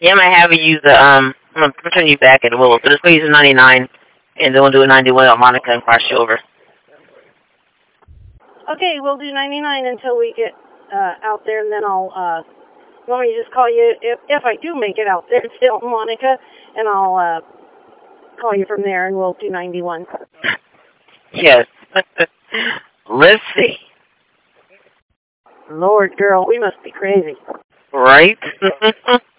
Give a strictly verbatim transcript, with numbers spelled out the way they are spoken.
Yeah, I might have you use the, um, I'm going to turn you back at Willow. So just go use a ninety-nine, and then we'll do a ninety-one on Monica and cross you over. Okay, we'll do ninety-nine until we get uh, out there, and then I'll, uh, you want me to just call you, if, if I do make it out there, still, Monica, and I'll uh, call you from there, and we'll do ninety-one. Yes. Let's see. Lord, girl, we must be crazy. Right?